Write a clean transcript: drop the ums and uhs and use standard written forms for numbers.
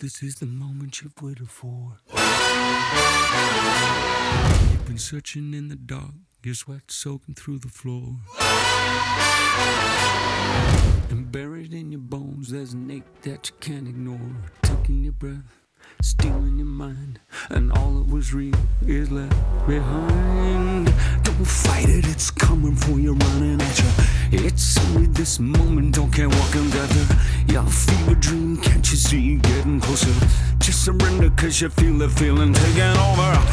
this is the moment you've waited for. You've been searching in the dark, your sweat soaking through the floor. And buried in your bones, there's an ache that you can't ignore. Taking your breath, stealing your mind, and all that was real is left behind. Don't fight it, it's coming for you, running at you. It's only this moment, don't care what can gather. Your fever dream, can't you see, getting closer. Just surrender, cause you feel the feeling taking over.